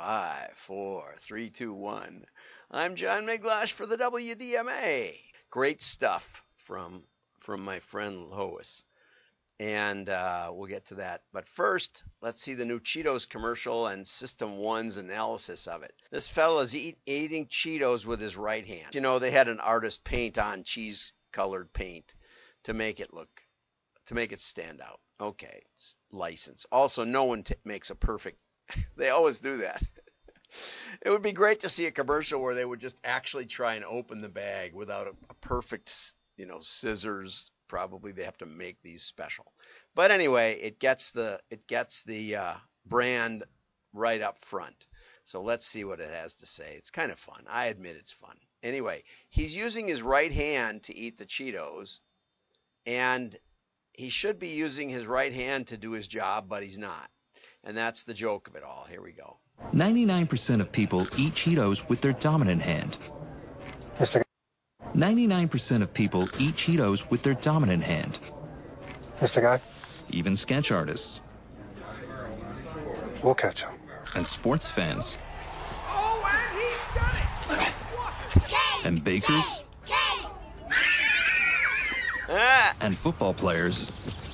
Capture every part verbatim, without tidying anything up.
Five, four, three, two, one. I'm John Miglash for the W D M A. Great stuff from from my friend Lois. And uh, we'll get to that. But first, let's see the new Cheetos commercial and System one's analysis of it. This fella's eat, eating Cheetos with his right hand. You know, they had an artist paint on cheese-colored paint to make it look, to make it stand out. Okay, license. Also, no one t- makes a perfect, they always do that. It would be great to see a commercial where they would just actually try and open the bag without a, a perfect, you know, scissors. Probably they have to make these special. But anyway, it gets the it gets the uh, brand right up front. So let's see what it has to say. It's kind of fun. I admit it's fun. Anyway, he's using his right hand to eat the Cheetos, and he should be using his right hand to do his job, but he's not. And that's the joke of it all. Here we go. ninety-nine percent of people eat Cheetos with their dominant hand. Mister ninety-nine percent of people eat Cheetos with their dominant hand. Mister Guy? Even sketch artists. We'll catch him. And sports fans. Oh, and he's done it! What? And bakers. Ah! And football players.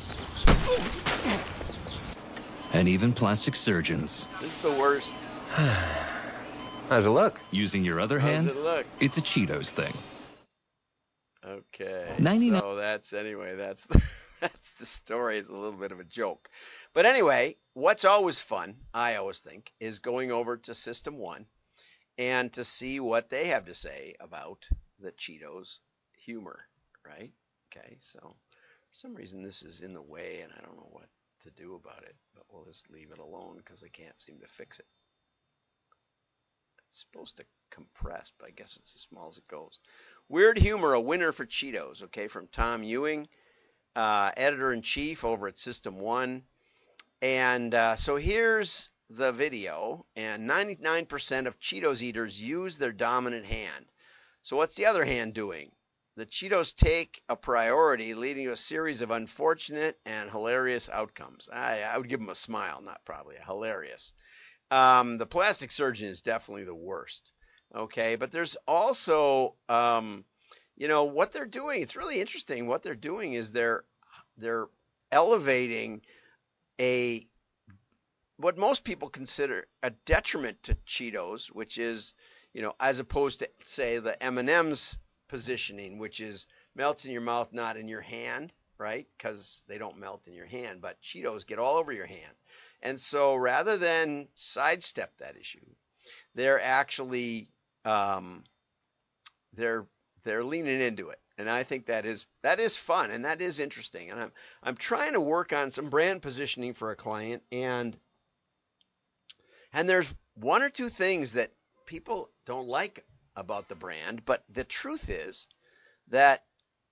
And even plastic surgeons. This is the worst. How's it look? Using your other How's hand, it look? it's a Cheetos thing. Okay. ninety-nine So that's anyway. That's the, that's the story. It's a little bit of a joke, but anyway, what's always fun, I always think, is going over to System One and to see what they have to say about the Cheetos humor. Right? Okay. So for some reason this is in the way, and I don't know what to do about it, but we'll just leave it alone because I can't seem to fix it. It's supposed to compress, but I guess it's as small as it goes. Weird humor, a winner for Cheetos, okay, from Tom Ewing, uh, editor-in-chief over at System One. And uh, so here's the video, and ninety-nine percent of Cheetos eaters use their dominant hand. So what's the other hand doing? The Cheetos take a priority, leading to a series of unfortunate and hilarious outcomes. I, I would give them a smile, not probably, a hilarious. Um, the plastic surgeon is definitely the worst. Okay, but there's also, um, you know, what they're doing. It's really interesting. What they're doing is they're they're elevating a what most people consider a detriment to Cheetos, which is, you know, as opposed to say the M and M's positioning, which is melts in your mouth, not in your hand, right? Because they don't melt in your hand, but Cheetos get all over your hand. And so rather than sidestep that issue, they're actually um, they're they're leaning into it, and I think that is that is fun and that is interesting. And I'm I'm trying to work on some brand positioning for a client, and and there's one or two things that people don't like about the brand, but the truth is that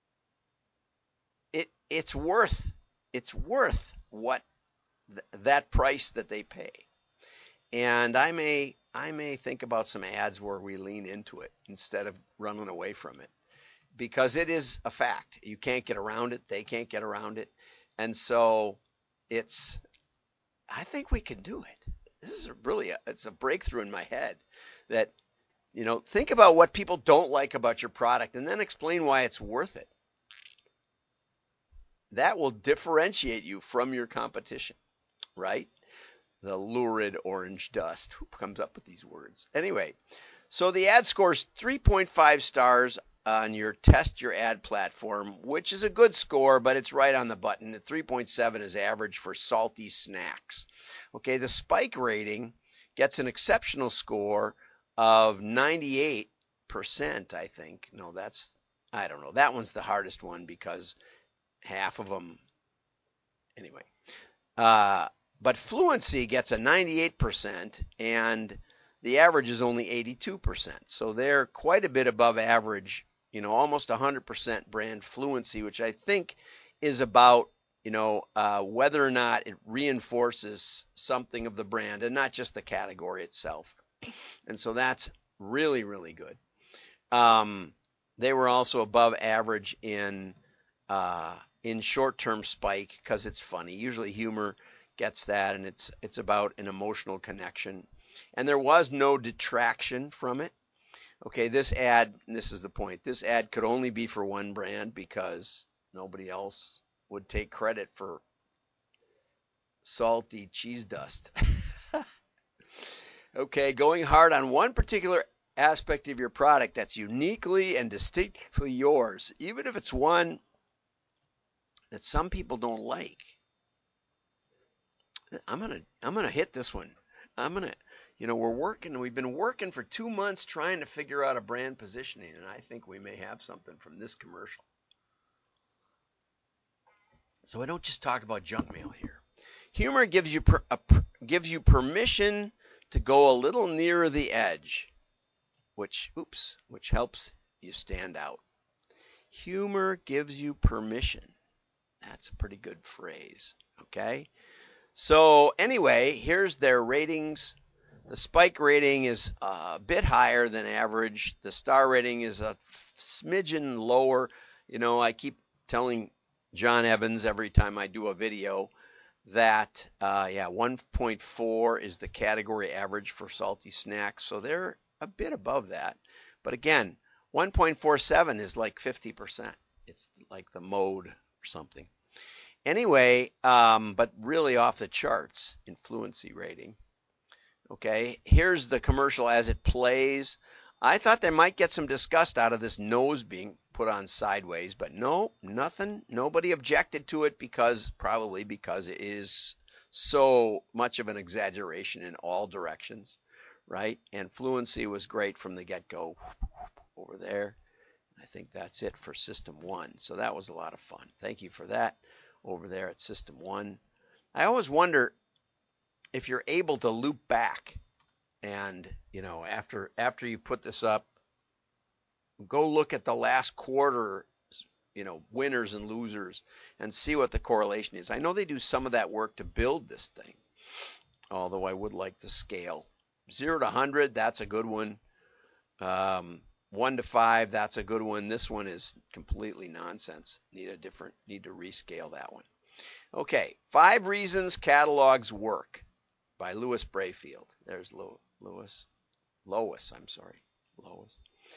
it it's worth it's worth what th- that price that they pay. And I may I may think about some ads where we lean into it instead of running away from it, because it is a fact. You can't get around it. They can't get around it. And so it's I think we can do it. This is a really a, it's a breakthrough in my head that, you know, think about what people don't like about your product and then explain why it's worth it. That will differentiate you from your competition, right? The lurid orange dust. Who comes up with these words? Anyway, so the ad scores three point five stars on your test your ad platform, which is a good score, but it's right on the button. At three point seven is average for salty snacks. Okay, the Spike rating gets an exceptional score of ninety-eight percent, I think. No, that's, I don't know. That one's the hardest one because half of them, anyway. Uh, but Fluency gets a ninety-eight percent, and the average is only eighty-two percent. So they're quite a bit above average, you know, almost one hundred percent brand fluency, which I think is about, you know, uh, whether or not it reinforces something of the brand and not just the category itself. And so that's really, really good. Um, they were also above average in uh, in short-term Spike because it's funny. Usually humor gets that, and it's it's about an emotional connection. And there was no detraction from it. Okay, this ad, and this is the point, this ad could only be for one brand because nobody else would take credit for salty cheese dust. Okay, going hard on one particular aspect of your product that's uniquely and distinctly yours, even if it's one that some people don't like. I'm gonna I'm gonna hit this one. I'm gonna, you know, we're working. We've been working for two months trying to figure out a brand positioning, and I think we may have something from this commercial. So I don't just talk about junk mail here. Humor gives you per, a, gives you permission to go a little nearer the edge, which oops, which helps you stand out. Humor gives you permission. That's a pretty good phrase. Okay. So anyway, here's their ratings. The spike rating is a bit higher than average. The star rating is a smidgen lower. You know, I keep telling John Evans every time I do a video that, uh, yeah, one point four is the category average for salty snacks. So they're a bit above that. But again, one point four seven is like fifty percent. It's like the mode or something. Anyway, um, but really off the charts in fluency rating. Okay, here's the commercial as it plays. I thought they might get some disgust out of this nose being put on sideways, but no, nothing. Nobody objected to it because probably because it is so much of an exaggeration in all directions, right? And fluency was great from the get-go over there. I think that's it for System one. So that was a lot of fun. Thank you for that over there at System one. I always wonder if you're able to loop back and, you know, after after you put this up, go look at the last quarter, you know, winners and losers and see what the correlation is. I know they do some of that work to build this thing, although I would like the scale. Zero to one hundred, that's a good one. Um, one to five, that's a good one. This one is completely nonsense. Need a different, need to rescale that one. Okay, Five Reasons Catalogs Work by Louis Brayfield. There's Louis. Lois, I'm sorry. Lois.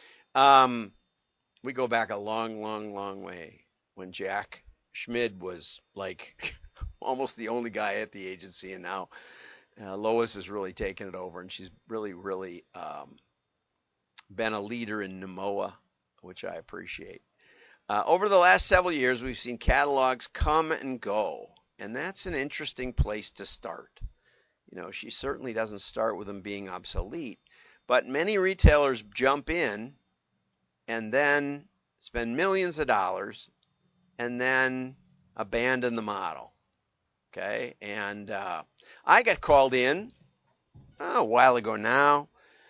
Um, we go back a long, long, long way when Jack Schmid was like almost the only guy at the agency, and now uh, Lois has really taken it over, and she's really, really um, been a leader in N M O A, which I appreciate. Uh, over the last several years, we've seen catalogs come and go, and that's an interesting place to start. You know, she certainly doesn't start with them being obsolete, but many retailers jump in and then spend millions of dollars and then abandon the model. Okay, and uh, I got called in oh, a while ago now,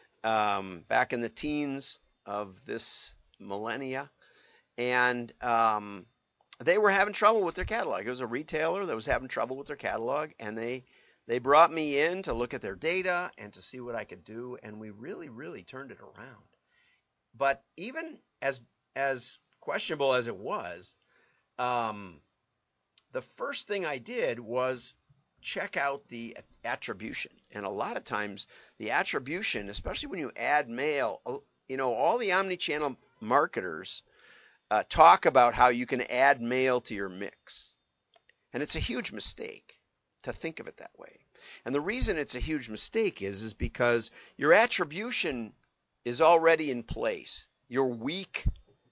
um, back in the teens of this millennia, and um, they were having trouble with their catalog. It was a retailer that was having trouble with their catalog, and they they brought me in to look at their data and to see what I could do, and we really, really turned it around. But even as as questionable as it was, um, the first thing I did was check out the attribution. And a lot of times the attribution, especially when you add mail, you know, all the omni-channel marketers Uh, talk about how you can add mail to your mix. And it's a huge mistake to think of it that way. And the reason it's a huge mistake is, is because your attribution is already in place. Your weak,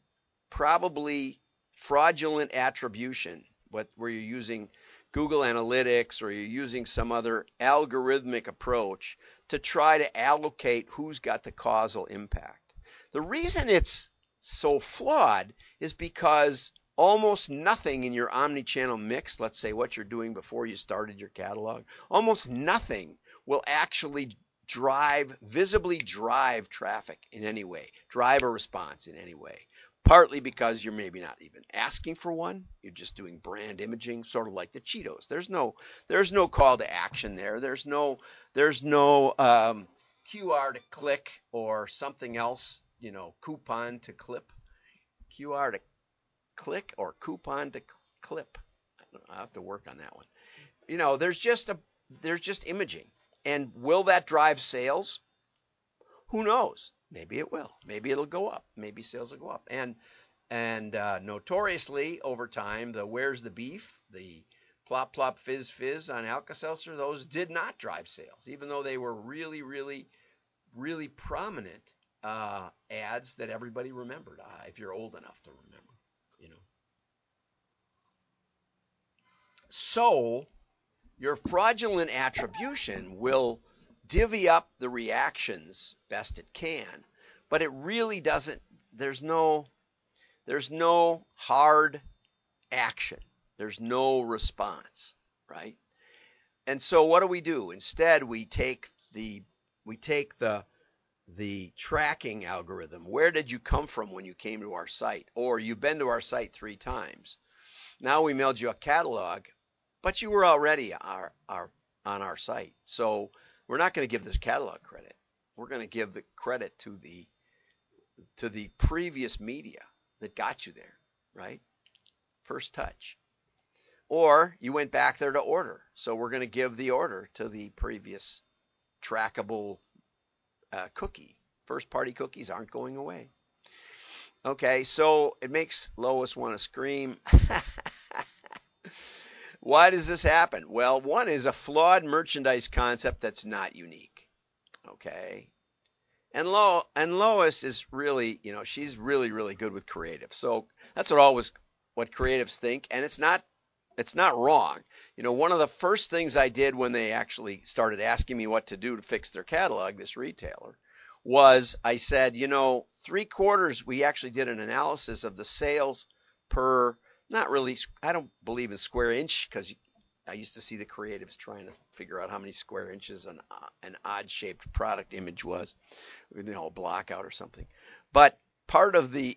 probably fraudulent attribution, what, where you're using Google Analytics or you're using some other algorithmic approach to try to allocate who's got the causal impact. The reason it's so flawed is because almost nothing in your omni-channel mix, let's say what you're doing before you started your catalog, almost nothing will actually drive, visibly drive traffic in any way, drive a response in any way. Partly because you're maybe not even asking for one, you're just doing brand imaging, sort of like the Cheetos. There's no, there's no call to action there. There's no, there's no um, Q R to click or something else. You know, coupon to clip, Q R to click or coupon to clip. I have to work on that one. You know, there's just a there's just imaging, And will that drive sales? Who knows? Maybe it will. Maybe it'll go up. Maybe sales will go up. And and uh, notoriously over time, the Where's the Beef, the Plop Plop Fizz Fizz on Alka-Seltzer, those did not drive sales, even though they were really, really, really prominent uh, ads that everybody remembered, uh, if you're old enough to remember, you know. So your fraudulent attribution will divvy up the reactions best it can, but it really doesn't. There's no, there's no hard action. There's no response, right? And so what do we do? Instead, we take the we take the the tracking algorithm. Where did you come from when you came to our site? Or you've been to our site three times. Now we mailed you a catalog, but you were already our, our, on our site. So we're not going to give this catalog credit. We're going to give the credit to the to the previous media that got you there, right? First touch. Or you went back there to order. So we're going to give the order to the previous trackable uh, cookie. First party cookies aren't going away. Okay, so it makes Lois want to scream. Why does this happen? Well, one is a flawed merchandise concept that's not unique. Okay. And Lo and Lois is really, you know, she's really, really good with creative. So that's what always what creatives think, and it's not it's not wrong. You know, one of the first things I did when they actually started asking me what to do to fix their catalog, this retailer, was I said, you know, three quarters, we actually did an analysis of the sales per, not really, I don't believe in square inch, because I used to see the creatives trying to figure out how many square inches an, an odd-shaped product image was, you know, a block out or something. But part of the,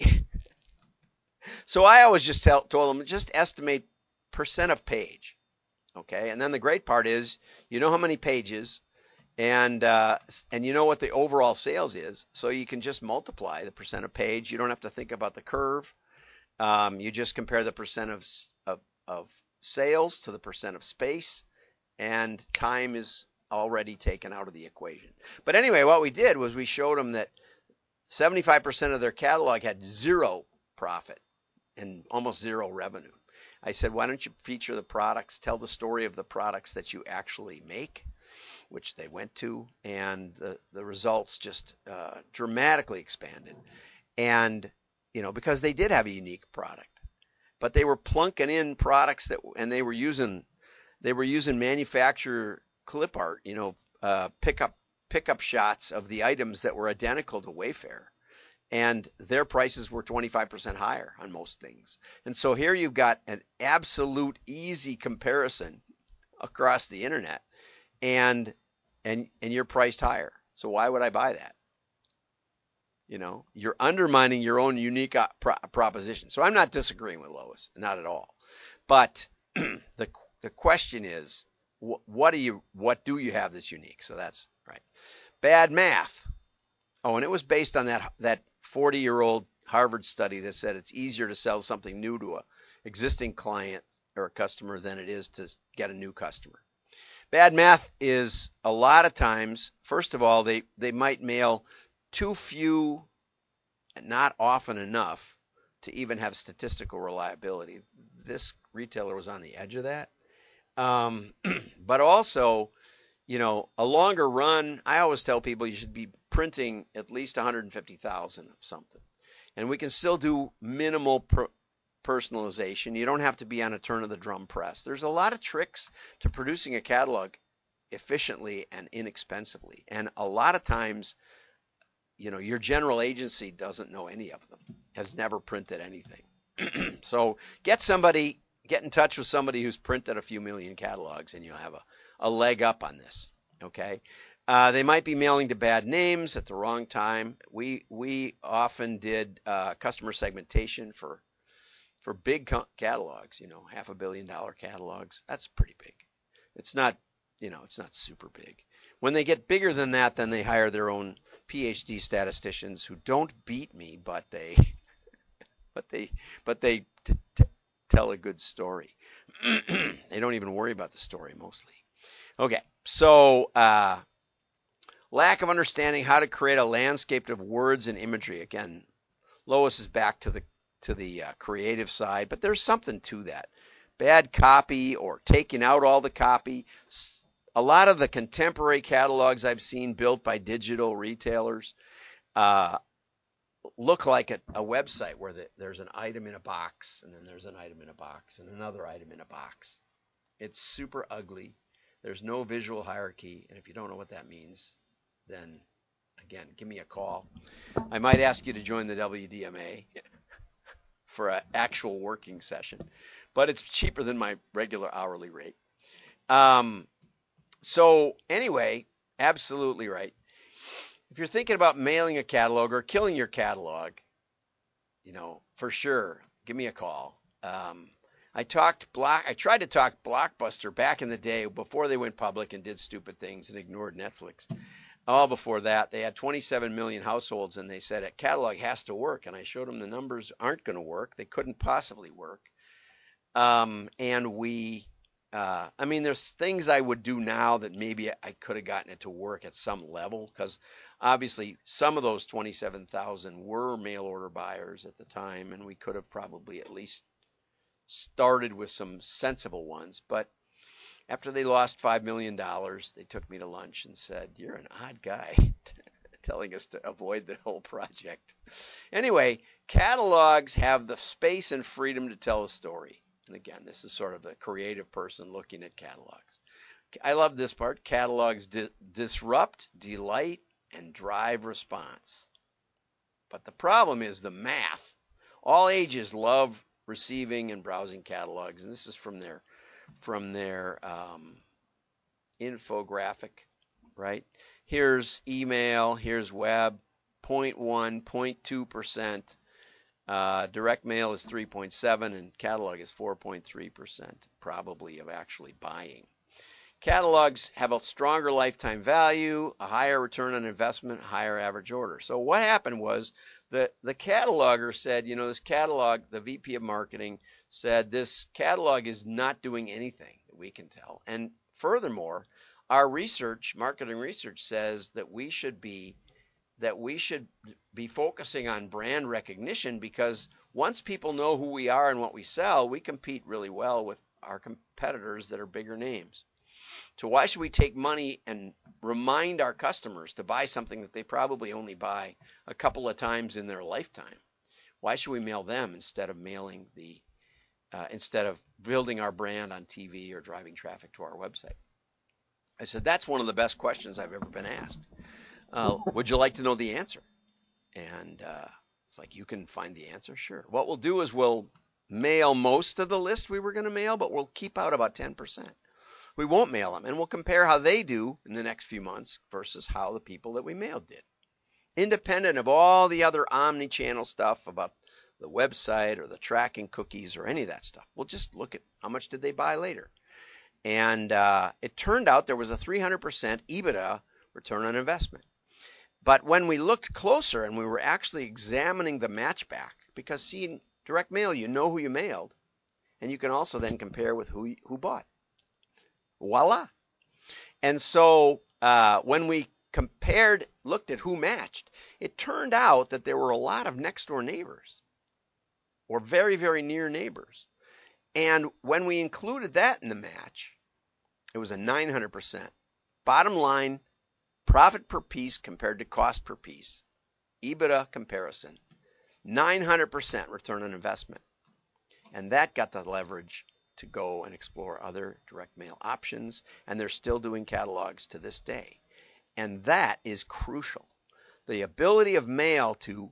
so I always just tell, told them, just estimate percent of page, okay? And then the great part is, you know how many pages, and uh, and you know what the overall sales is, so you can just multiply the percent of page. You don't have to think about the curve. Um, you just compare the percent of, of of sales to the percent of space, and time is already taken out of the equation. But anyway, what we did was we showed them that seventy-five percent of their catalog had zero profit and almost zero revenue. I said, why don't you feature the products, tell the story of the products that you actually make, which they went to, and the, the results just uh, dramatically expanded. And, you know, because they did have a unique product, but they were plunking in products that, and they were using, they were using manufacturer clip art, you know, uh, pickup, pickup shots of the items that were identical to Wayfair. And their prices were twenty-five percent higher on most things. And so here you've got an absolute easy comparison across the internet, and and and you're priced higher. So why would I buy that? You know, you're undermining your own unique pro- proposition. So I'm not disagreeing with Lois, not at all. But the the question is, wh- what do you what do you have that's unique? So that's right. Bad math. Oh, and it was based on that that forty-year-old Harvard study that said it's easier to sell something new to a existing client or a customer than it is to get a new customer. Bad math is a lot of times, first of all, they, they might mail too few and not often enough to even have statistical reliability. This retailer was on the edge of that. Um, but also, you know, a longer run, I always tell people you should be printing at least one hundred fifty thousand of something. And we can still do minimal per- personalization. You don't have to be on a turn of the drum press. There's a lot of tricks to producing a catalog efficiently and inexpensively. And a lot of times, you know, your general agency doesn't know any of them, has never printed anything. So get somebody, get in touch with somebody who's printed a few million catalogs, and you'll have a, a leg up on this, okay? Uh, they might be mailing to bad names at the wrong time. We we often did uh, customer segmentation for for big co- catalogs, you know, half a billion dollar catalogs. That's pretty big. It's not, you know, it's not super big. When they get bigger than that, then they hire their own P H D statisticians who don't beat me, but they but they but they t- t- tell a good story. They don't even worry about the story mostly. Okay, so uh, lack of understanding how to create a landscape of words and imagery. Again, Lois is back to the to the uh, creative side, but there's something to that. Bad copy or taking out all the copy. A lot of the contemporary catalogs I've seen built by digital retailers uh, look like a, a website where the, there's an item in a box, and then there's an item in a box, and another item in a box. It's super ugly. There's no visual hierarchy, and if you don't know what that means, then again, give me a call. I might ask you to join the W D M A for an actual working session, but it's cheaper than my regular hourly rate. Um, so anyway, absolutely right. If you're thinking about mailing a catalog or killing your catalog, you know, for sure, give me a call. Um, I talked Block. I tried to talk Blockbuster back in the day before they went public and did stupid things and ignored Netflix. All before that, they had twenty-seven million households, and they said a catalog has to work. And I showed them the numbers aren't going to work. They couldn't possibly work. Um, and we, uh, I mean, there's things I would do now that maybe I could have gotten it to work at some level, because obviously some of those twenty-seven thousand were mail order buyers at the time, and we could have probably at least started with some sensible ones. But after they lost five million dollars, they took me to lunch and said, "You're an odd guy," telling us to avoid the whole project. Anyway, catalogs have the space and freedom to tell a story. And again, this is sort of the creative person looking at catalogs. I love this part. Catalogs di- disrupt, delight, and drive response. But the problem is the math. All ages love receiving and browsing catalogs, and this is from their from their um, infographic, right? Here's email, here's web, zero point one, zero point two percent. Uh, direct mail is three point seven, and catalog is four point three percent, probably, of actually buying. Catalogs have a stronger lifetime value, a higher return on investment, higher average order. So what happened was the, the cataloger said, you know, this catalog, the V P of marketing said, this catalog is not doing anything that we can tell. And furthermore, our research, marketing research, says that we should be that we should be focusing on brand recognition, because once people know who we are and what we sell, we compete really well with our competitors that are bigger names. So why should we take money and remind our customers to buy something that they probably only buy a couple of times in their lifetime? Why should we mail them instead of mailing the, uh, instead of building our brand on T V or driving traffic to our website? I said, that's one of the best questions I've ever been asked. Uh, would you like to know the answer? And uh, it's like, you can find the answer? Sure. What we'll do is we'll mail most of the list we were going to mail, but we'll keep out about ten percent. We won't mail them, and we'll compare how they do in the next few months versus how the people that we mailed did, independent of all the other omni-channel stuff about the website or the tracking cookies or any of that stuff. We'll just look at how much did they buy later. And uh, it turned out there was a three hundred percent EBITDA return on investment. But when we looked closer and we were actually examining the matchback, because see, in direct mail, you know who you mailed, and you can also then compare with who who bought. Voila. And so uh, when we compared, looked at who matched, it turned out that there were a lot of next door neighbors or very, very near neighbors. And when we included that in the match, it was a nine hundred percent. Bottom line, profit per piece compared to cost per piece, EBITDA comparison, nine hundred percent return on investment. And that got the leverage to go and explore other direct mail options, and they're still doing catalogs to this day. And that is crucial. The ability of mail to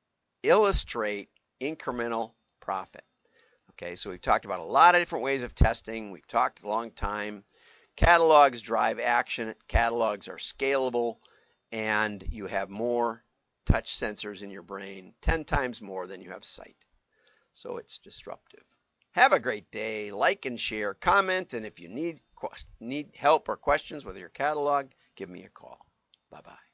illustrate incremental profit. Okay, so we've talked about a lot of different ways of testing. We've talked a long time. Catalogs drive action. Catalogs are scalable, and you have more touch sensors in your brain, ten times more than you have sight. So it's disruptive. Have a great day. Like and share, comment, and if you need need help or questions with your catalog, give me a call. Bye-bye.